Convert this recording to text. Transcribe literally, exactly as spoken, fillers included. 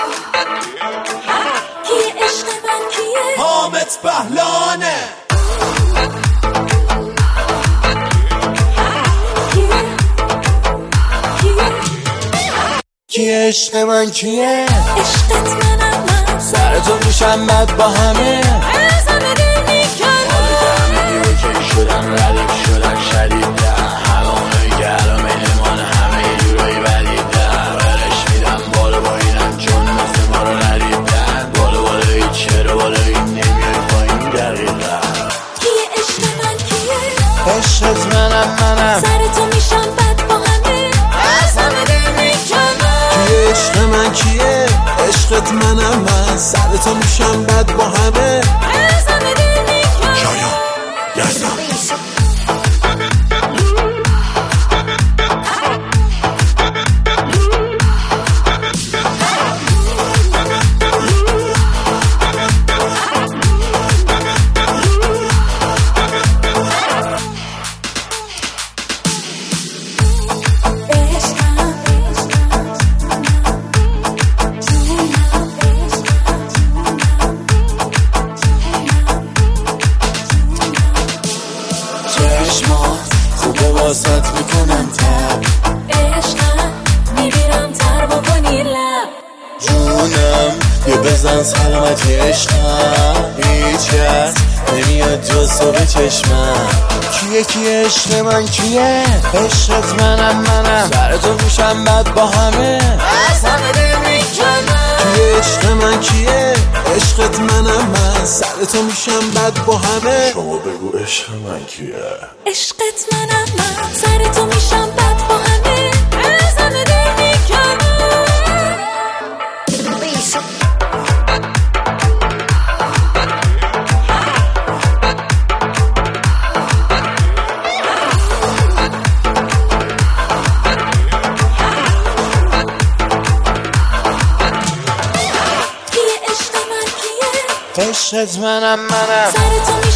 کیه عشق من کیه؟ حامد بهلانه. کیه عشق من کیه؟ عشقت منم من، سر تو میشم بد با همه، از همه دل میکنم. حال همه اوکی شدن، ردیف شدن، شدیدن، همه اونایی که الان مهمان همه یه جورایی بدیدن. برش میدم بالا با اینم چون مثل ما رو ندیدن. بالا بالا این چرا بالا این نمیای پایین دقیقا. کیه عشق من کیه؟ عشقت منم منم، سر تو میشم بد با همه، از همه دل میکنم. کیه عشق من کیه؟ عشقت منم من، سر تو میشم بد با همه، از همه دل میکنم. شایان یزدان. خوبه واسط میکنم تر، عشقم میبیرم تر با کنی لب. جونم یه بزن سلامتی عشقم، هیچ کس نمیاد جز تو به چشمم. کیه کیه عشق من کیه؟ عشقت منم منم، سر تو میشم بد با همه، از همه دل میکنم. کیه عشق من کیه؟ عشقت منم من، سر تو میشم بد با همه. شما بگو عشق من کیه؟ عشقت منم من، سر تو میشم بد با همه، از همه دل میکنم. عشقت منم منم، سر تو